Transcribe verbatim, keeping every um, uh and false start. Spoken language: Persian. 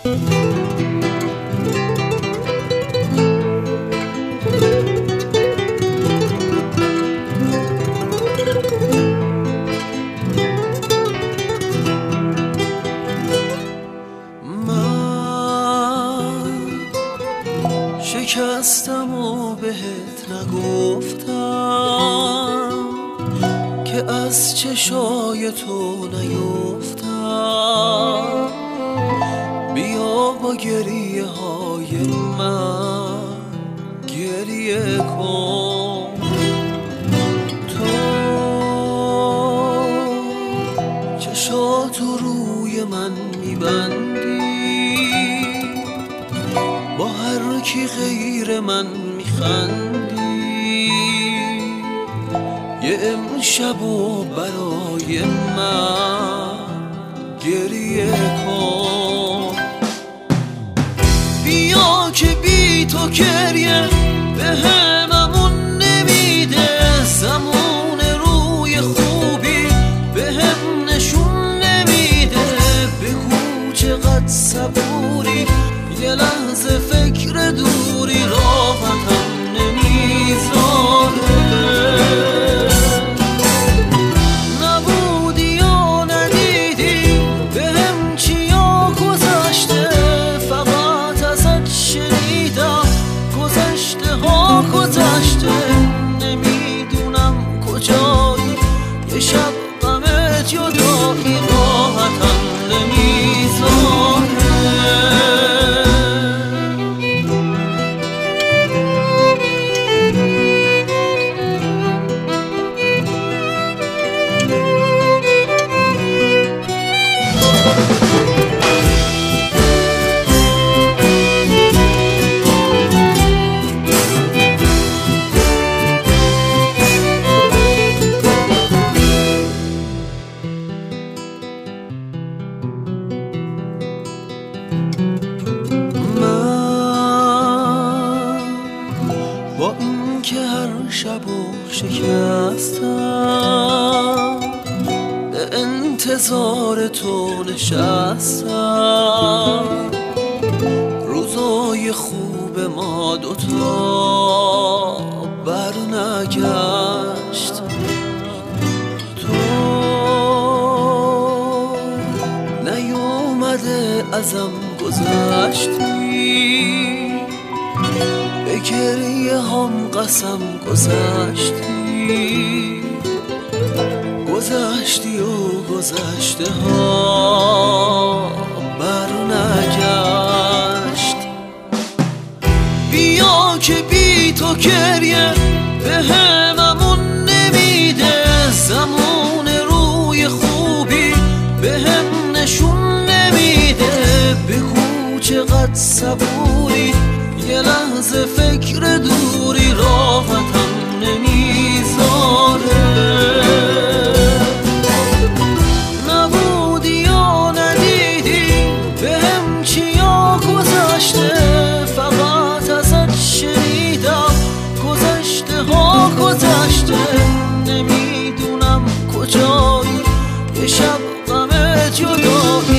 شکستم و بهت نگفتم که از چشای تو نیفتم. بیا با گریه های من گریه کن. تو چشاتو روی من میبندی، با هر کی غیر من میخندی. یه امشب و برای من گریه کن. بیا که بی تو گریه به هممون نمیده، زمان روی خوبی به هم نشون نمیده. بگو چقدر صبوری، یه لحظه فکر دوری راحتم نمیذاره. نبودی یا ندیدی بهم چیا گذشته، فقط ازت شنیدم گذشته ها گذشته. نمیدونم کجایی، یه شب غمت جدایی راحتم نمیذاره. با این که هر شب و شکستم، به انتظار تو نشستم. روزای خوب ما دوتا بر نگشت. تو نیومده ازم گذشتی، به گریه هم قسم گذشتی. گذشتی و گذشته ها بر نگشت. بیا که بی تو گریه به هممون نمیده، زمان روی خوبی به هم نشون نمیده. بگو چقدر صبوری، یه لحظه فکر دوری راحتم نمیذاره. نبودی یا ندیدی بهم چیا گذشته، فقط ازت شنیدم گذشته ها گذشته. نمیدونم کجایی، یه شب غمت جدایی